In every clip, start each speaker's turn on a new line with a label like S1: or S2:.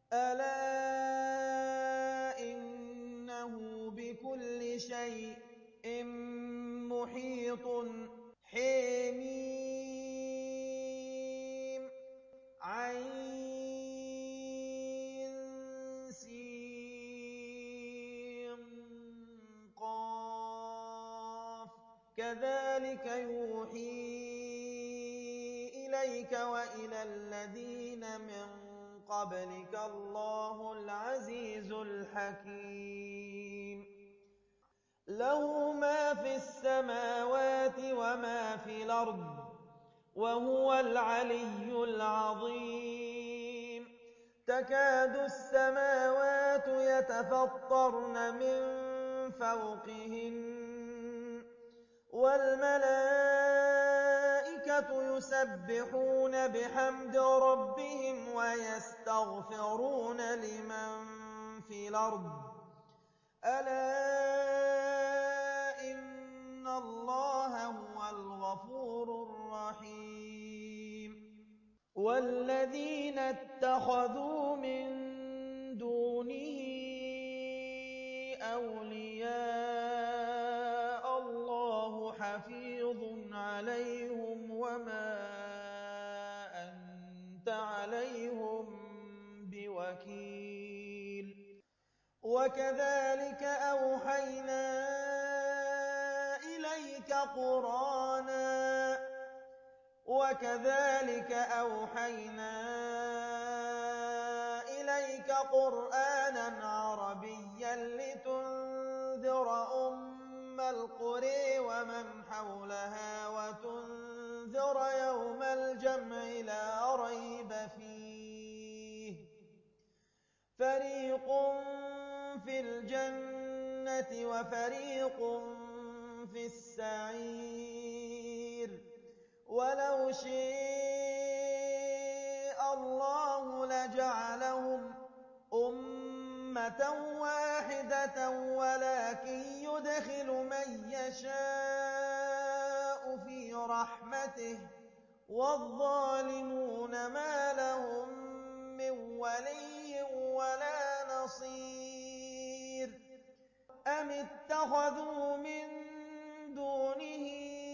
S1: أَلَا إِنَّهُ بِكُلِّ شَيْءٍ مُّحِيطٌ حم عين سين قاف كذلك يوحي إليك وإلى الذين من قبلك الله العزيز الحكيم له ما في السماوات وما في الأرض وهو العلي العظيم تكاد السماوات يتفطرن من فوقهن والملائكة يسبحون بحمد ربهم ويستغفرون لمن في الأرض ألا إن الله هو الغفور الرحيم والذين اتخذوا من دونه أولياء الله حفيظ عليهم وما أنت عليهم بوكيل وكذلك أوحينا إليك قرآنا عربيا لتنذر أم القرى ومن حولها وتنذر يوم الجمع لا ريب فيه فريق في الجنة وفريق في السعير ولو شاء الله لجعلهم أمة واحدة ولكن يدخل من يشاء في رحمته والظالمون ما لهم من ولي ولا نصير أم اتخذوا من دونه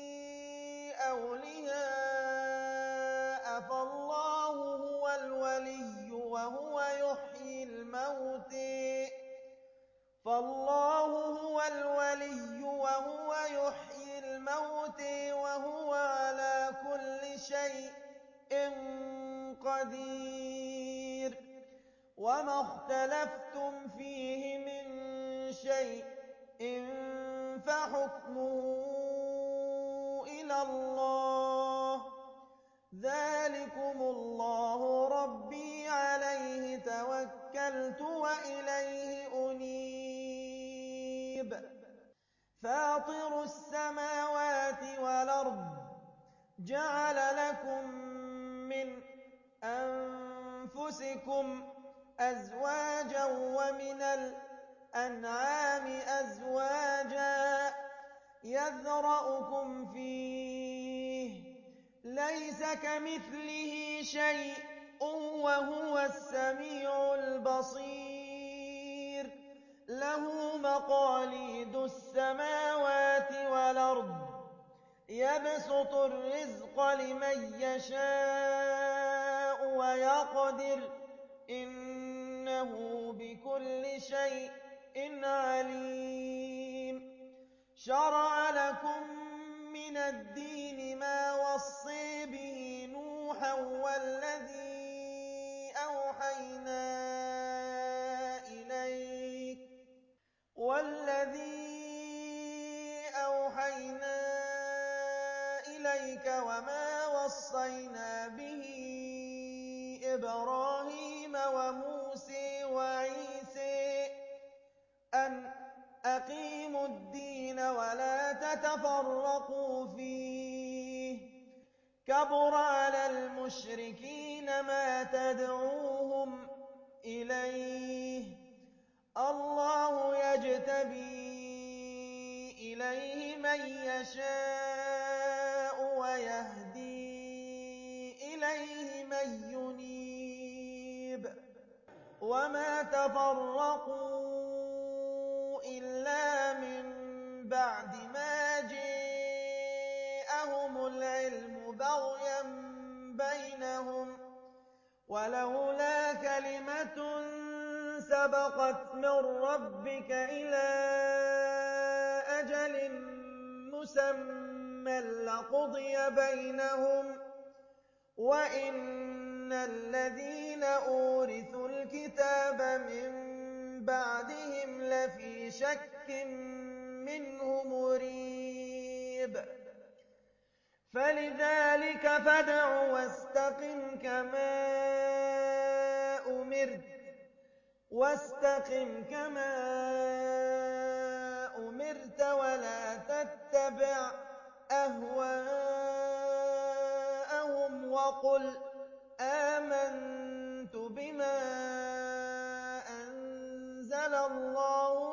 S1: أولياء فالله هو الولي وهو يحيي الموتى وهو على كل شيء قدير وما اختلفتم فيه من شيء فحكمه إلى الله ذلكم الله ربي عليه توكلت وإليه أنيب فاطر السماوات والأرض جعل لكم من أنفسكم أزواجا ومن الأنعام أزواجا يذرأكم فيه ليس كمثله شيء وهو السميع البصير له مقاليد السماوات والأرض يبسط الرزق لمن يشاء ويقدر إنه بكل شيء عليم شرع لكم من الدين ما وصي به نوحا والذي أوحينا إليك وما وصينا به إبراهيم وموسى وعيسى أن أقيموا الدين ولا تتفرقوا فيه كبر على المشركين ما تدعوهم إليه الله يجتبي إليه من يشاء ويهدي إليه من ينيب وَمَا تَفَرَّقُوا إِلَّا مِن بَعْدِ مَا جَاءَهُمُ الْعِلْمُ بَغْيًا بَيْنَهُمْ ۚ وَلَوْلَا كَلِمَةٌ سَبَقَتْ مِن رَّبِّكَ إِلَىٰ أَجَلٍ مُّسَمًّى لَّقُضِيَ بَيْنَهُمْ ۚ وَإِنَّ الَّذِينَ أُورِثُوا الْكِتَابَ مِن بَعْدِهِمْ لَفِي شَكٍّ مِّنْهُ مُرِيبٍ فَلِذَٰلِكَ فَادْعُ وَاسْتَقِمْ كَمَا أُمِرْتَ وَلَا تَتَّبِعْ أَهْوَاءَهُمْ وَقُلْ آمَنتُ بِمَا أَنزَلَ اللَّهُ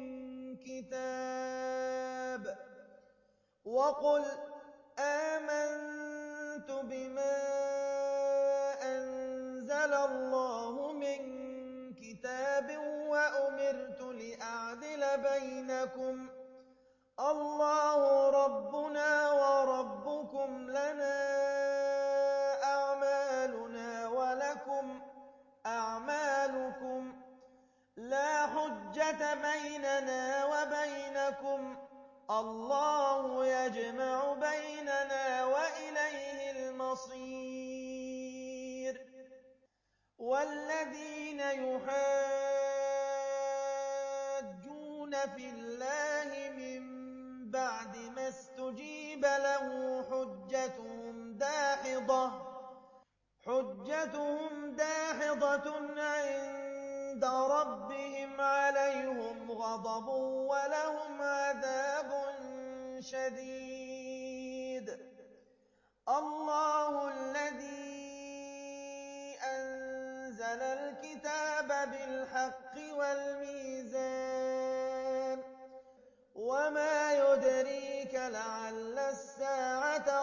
S1: مِن كِتَابٍ وَأُمِرْتُ لِأَعْدِلَ بَيْنَكُمُ ۖ اللَّهُ رَبُّنَا وَرَبُّكُمْ لَنَا أَعْمَالُنَا وَلَكُمْ أَعْمَالُكُمْ لَا حُجَّةَ بَيْنَنَا وَبَيْنَكُمْ ۖ اللَّهُ يَجْمَعُ بَيْنَنَا وَإِلَيْهِ الْمَصِيرُ وَالَّذِينَ يُحَاجُّونَ فِي اللَّهِ مِن بَعْدِ مَا اسْتُجِيبَ لَهُ حُجَّتُهُمْ دَاحِضَةٌ عِندَ رَبِّهِمْ عَلَيْهِمْ غَضَبٌ وَلَهُمْ عَذَابٌ شَدِيدٌ اللَّهُ الَّذِي أَنزَلَ الْكِتَابَ بِالْحَقِّ وَالْمِيزَانَ ۗ وَمَا يُدْرِيكَ لَعَلَّ السَّاعَةَ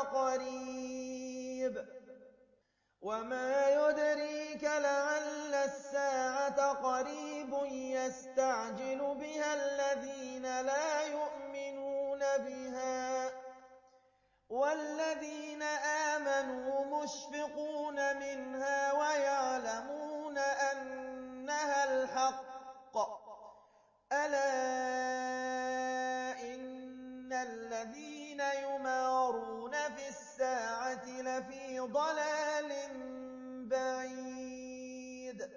S1: قَرِيبٌ يَسْتَعْجِلُ بِهَا الَّذِينَ لَا يُؤْمِنُونَ بِهَا ۖ وَالَّذِينَ آمَنُوا مُشْفِقُونَ مِنْهَا وَيَعْلَمُونَ أَنَّهَا الْحَقُّ ۗ أَلَا إِنَّ الَّذِينَ يُمَارُونَ فِي السَّاعَةِ لَفِي ضَلَالٍ بَعِيدٍ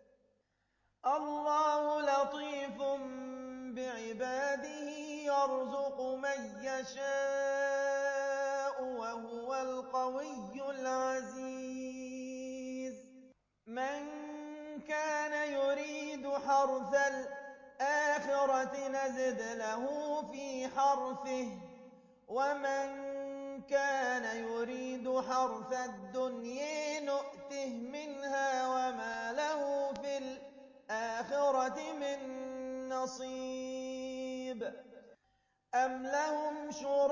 S1: اللَّهُ لَطِيفٌ بِعِبَادِهِ يَرْزُقُ مَن يَشَاءُ ۖ وَهُوَ الْقَوِيُّ الْعَزِيزُ مَن كَانَ يُرِيدُ حَرْثَ الْآخِرَةِ نَزِدْ لَهُ فِي حَرْثِهِ ۖ وَمَن كَانَ يُرِيدُ حَرْثَ الدُّنْيَا نُؤْتِهِ مِنْهَا وَمَا لَهُ فِي الْآخِرَةِ مِن نَّصِيبٍ أَمْ لَهُمْ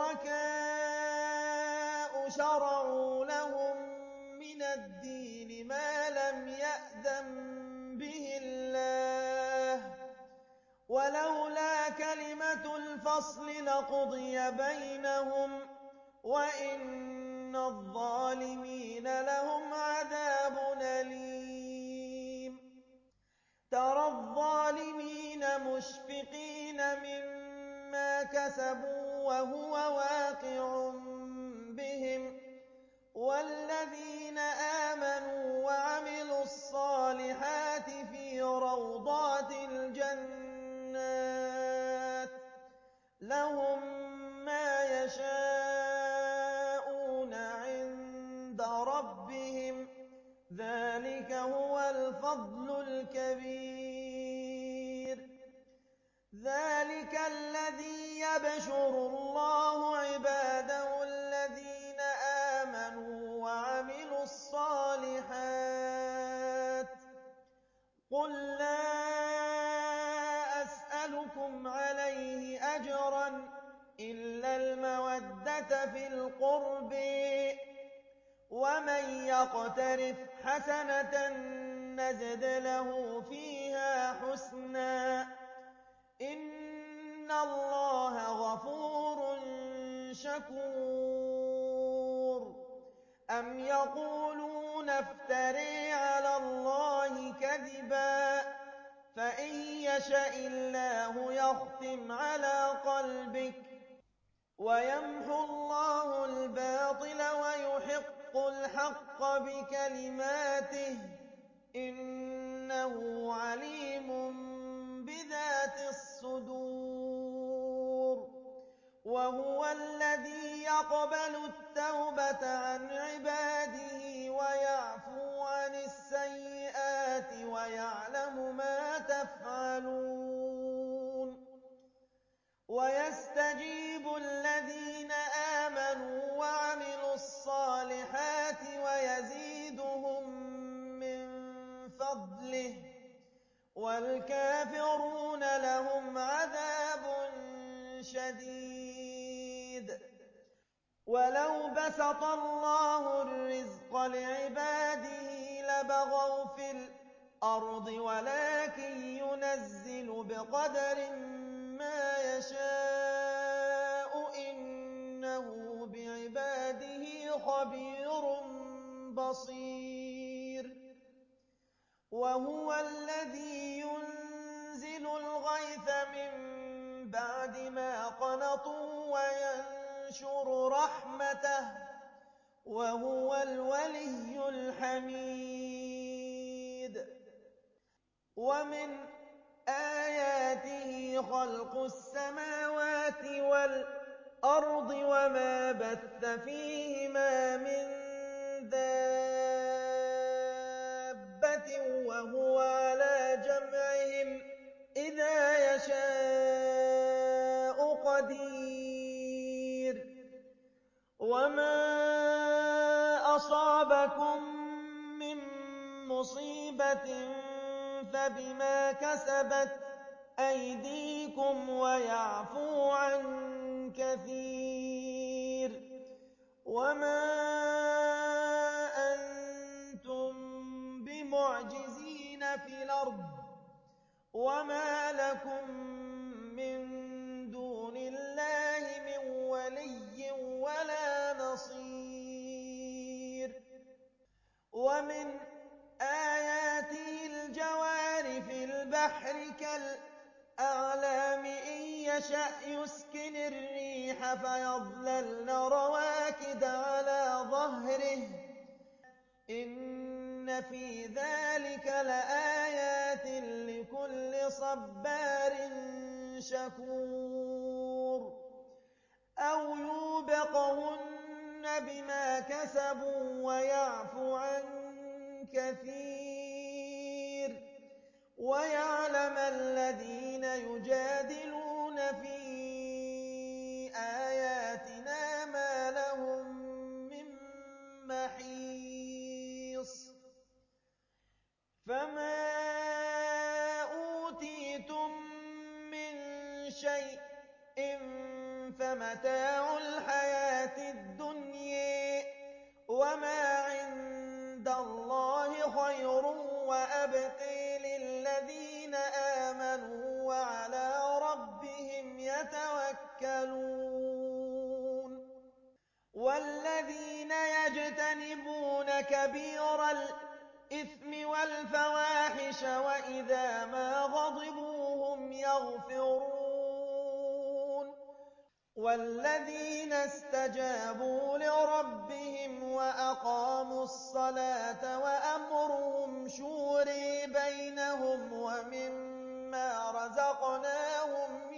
S1: شُرَكَاءُ شَرَعُوا لَهُم مِّنَ الدِّينِ مَا لَمْ يَأْذَن بِهِ اللَّهُ ۚ وَلَوْلَا كَلِمَةُ الْفَصْلِ لَقُضِيَ بَيْنَهُمْ ۗ وَإِنَّ الظَّالِمِينَ لَهُمْ عَذَابٌ أَلِيمٌ تَرَى الظَّالِمِينَ مُشْفِقِينَ مِمَّا كَسَبُوا وَهُوَ وَاقِعٌ بِهِمْ ۗ وَالَّذِينَ آمَنُوا وَعَمِلُوا الصَّالِحَاتِ فِي رَوْضَاتِ الْجَنَّاتِ ۖ لَهُم مَّا يَشَاءُونَ عِندَ رَبِّهِمْ ۚ ذَٰلِكَ هُوَ الْفَضْلُ الْكَبِيرُ ذَٰلِكَ الَّذِي يَبْشُرُ اللَّهُ عِبَادَهُ الَّذِينَ آمَنُوا وَعَمِلُوا الصَّالِحَاتِ ۗ قُل لَّا أَسْأَلُكُمْ عَلَيْهِ أَجْرًا إِلَّا الْمَوَدَّةَ فِي الْقُرْبِ ۗ وَمَن يَقْتَرِفْ حَسَنَةً نزد له فيها حسنا إن الله غفور شكور أم يقولون افتري على الله كذبا فإن يشأ الله يختم على قلبك ويمحو الله الباطل ويحق الحق بكلماته إنه عليم بذات الصدور وهو الذي يقبل التوبة عن عباده ويعفو عن السيئات ويعلم ما تفعلون ويستجيب الذين آمنوا وعملوا الصالحات ويزيدهم من فضله والكافرون لهم عذاب شديد ولو بسط الله الرزق لعباده لبغوا في الأرض ولكن ينزل بقدر ما يشاء إنه بعباده خبير بصير وهو الذي ينزل الغيث من بعد ما قنطوا وينشر رحمته وهو الولي الحميد ومن آياته خلق السماوات والأرض وما بث فيهما من دابة وهو على جمعهم إذا يشاء قدير وما أصابكم من مصيبة فبما كسبت أيديكم ويعفو عن كثير وما أنتم بمعجزين في الأرض وما لكم من دون الله من ولي ولا نصير ومن آياته الجوار في البحر كالأعلام إن يشأ يسكن الريح فيظللن رواكد على ظهره إن في ذلك لآيات لكل صبار شكور أو يوبقهن بما كسبوا ويعفو عن كثير ويعلم الذين يجادلون في آياتنا ما لهم من محيص فما أوتيتم من شيء فمتاع الحياة الدنيا وما عند الله خير وأبقي للذين آمنوا وعلى ربهم يتوكلون والذين يجتنبون كبير الإثم والفواحش وإذا ما غضبوا هم يغفرون والذين استجابوا لربهم وأقاموا الصلاة وأمرهم شورى بينهم ومما رزقناهم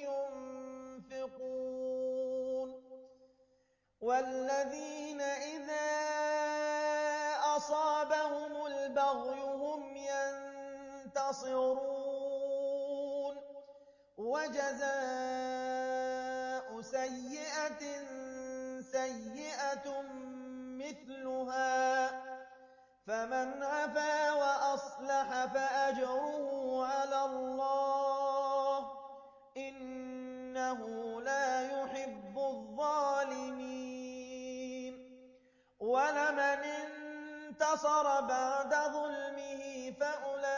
S1: ينفقون والذين إذا أصابهم البغي هم ينتصرون وجزاء سيئة سيئة مثلها فمن عفا وأصلح فأجره على الله إنه لا يحب الظالمين ولمن انتصر بعد ظلمه فأولئك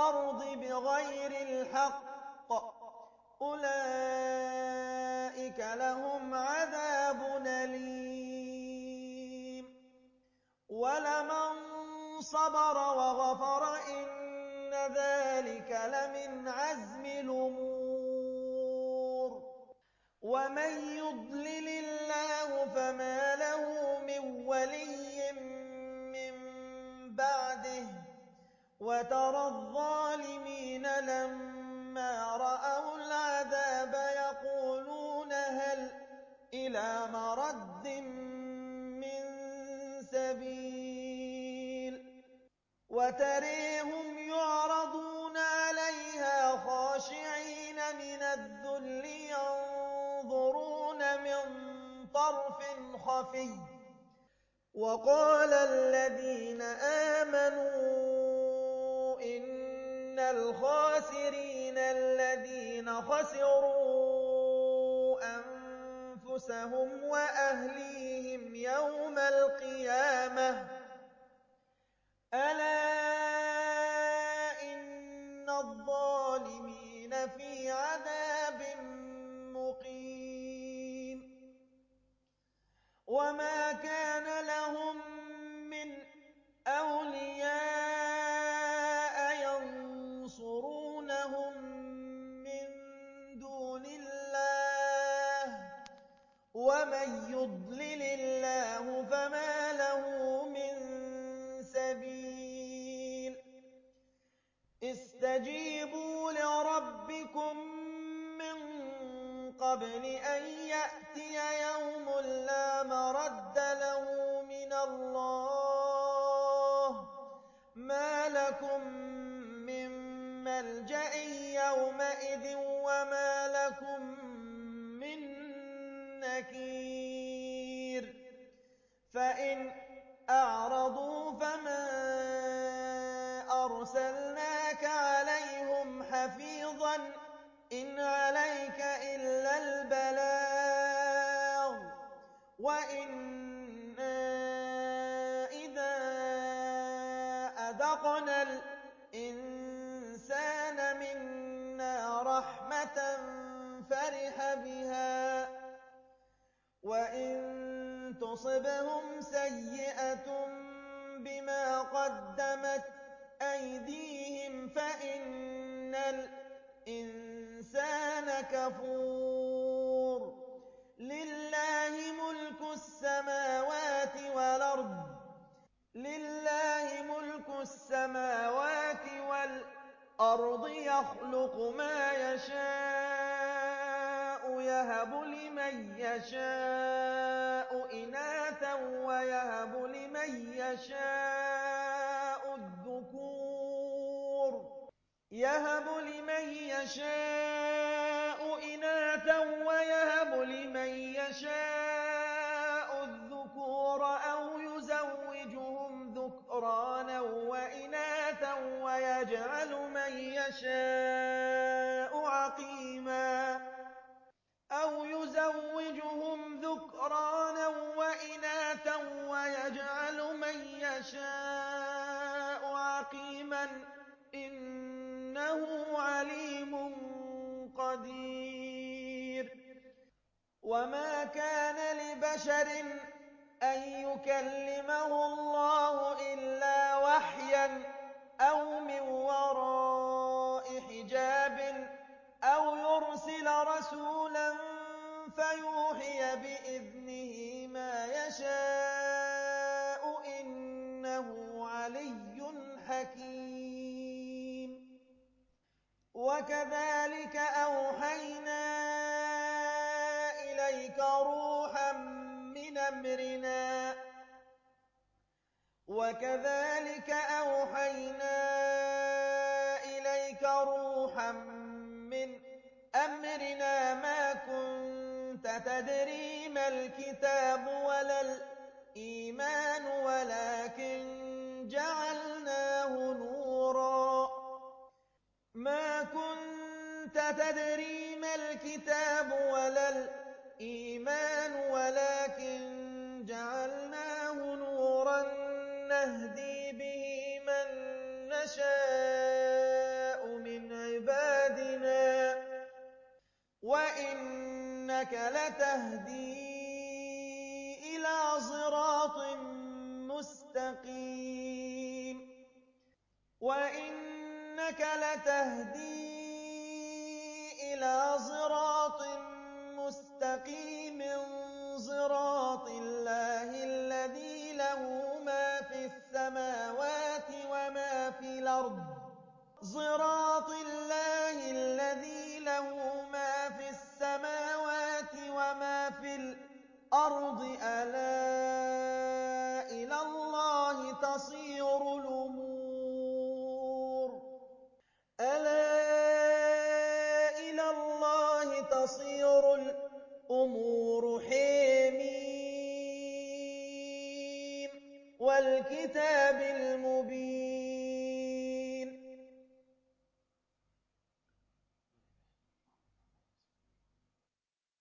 S1: الْأَرْضِ بِغَيْرِ الْحَقِّ أُولَٰئِكَ لَهُمْ عَذَابٌ أَلِيمٌ وَلَمَن صَبَرَ وَغَفَرَ إِنَّ ذَٰلِكَ لَمِنْ عَزْمِ الْأُمُورِ وَمَن يُضْلِلِ اللَّهُ فَمَا لَهُ مِن وَلِيٍّ مِّن بَعْدِهِ وَتَرَى الظَّالِمِينَ لَمَّا رَأَوُا الْعَذَابَ يَقُولُونَ هَلْ إِلَىٰ مَرَدٍّ مِّن سَبِيلٍ وَتَرَاهُمْ يُعْرَضُونَ عَلَيْهَا خَاشِعِينَ مِنَ الذُّلِّ يَنظُرُونَ مِن طَرْفٍ خَفِيٍّ وَقَالَ الَّذِينَ آمَنُوا إِنَّ الْخَاسِرِينَ الَّذِينَ خَسِرُوا أَنفُسَهُمْ وَأَهْلِيهِمْ يَوْمَ الْقِيَامَةِ أَلَا إِنَّ الظَّالِمِينَ فِي عَذَابٍ مُّقِيمٍ وَمَا كَانَ لَهُم مِّنْ أَوْلِيَاءَ يَنصُرُونَهُم مِّن دُونِ اللَّهِ ۗ وَمَن يُضْلِلِ اللَّهُ فَمَا لَهُ مِن سَبِيلٍ اسْتَجِيبُوا لِرَبِّكُم مِّن قَبْلِ أَن يَأْتِيَ يَوْمٌ لَّا مَرَدَّ لَهُ مِنَ اللَّهِ ۚ مَا لَكُم مِّن مَّلْجَإٍ يَوْمَئِذٍ وَمَا لَكُم مِّن نَّكِيرٍ فَإِنْ أَعْرَضُوا فَمَا أَرْسَلْنَاكَ عَلَيْهِمْ حَفِيظًا ۖ إِنْ عَلَيْكَ إِلَّا الْبَلَاغُ ۗ وَإِنَّا إِذَا أَذَقْنَا الْإِنسَانَ مِنَّا رَحْمَةً فَرِحَ بِهَا ۖ وَإِن تُصِبْهُمْ سَيِّئَةٌ بِمَا قَدَّمَتْ أَيْدِيهِمْ فَإِنَّ الْإِنسَانَ كَفُورٌ لِلَّهِ مُلْكُ السَّمَاوَاتِ وَالْأَرْضِ يَخْلُقُ مَا يَشَاءُ يَهَبُ لِمَن يَشَاءُ إِنَاثًا وَيَهَبُ لِمَن يَشَاءُ الذُّكُورَ أَوْ يُزَوِّجُهُمْ ذُكْرَانًا وَإِنَاثًا وَيَجْعَلُ مَن يَشَاءُ عَقِيمًا ۚ إِنَّهُ عَلِيمٌ قَدِيرٌ وَمَا كَانَ لِبَشَرٍ أَن يُكَلِّمَهُ اللَّهُ إِلَّا وَحْيًا أَوْ مِن وَرَاءِ حِجَابٍ أَوْ يُرْسِلَ رَسُولًا فَيُوحِيَ بِإِذْنِهِ مَا يَشَاءُ ۚ إِنَّهُ عَلِيٌّ حَكِيمٌ وَكَذَٰلِكَ أَوْحَيْنَا إِلَيْكَ رُوحًا مِّنْ أَمْرِنَا مَا كُنتَ تَدْرِي مَا الْكِتَابُ وَلَا الْإِيمَانُ وَلَٰكِن جَعَلْنَاهُ نُورًا نَّهْدِي بِهِ مَن نَّشَاءُ وَإِنَّكَ لَتَهْدِي إِلَىٰ صِرَاطٍ مُّسْتَقِيمٍ وَإِنَّكَ لَتَهْدِي إِلَىٰ صِرَاطٍ مُّسْتَقِيمٍ صِرَاطِ اللَّهِ الَّذِي لَهُ مَا فِي السَّمَاوَاتِ وَمَا فِي الْأَرْضِ صِرَاطِ اللَّهِ الَّذِي لَهُ مَا فِي السَّمَاوَاتِ وَمَا فِي الْأَرْضِ أَلَا إِلَى اللَّهِ تَصِيرُ الْأُمُورُ أَلَا إِلَى اللَّهِ تَصِيرُ الْأُمُورُ حم وَالْكِتَابِ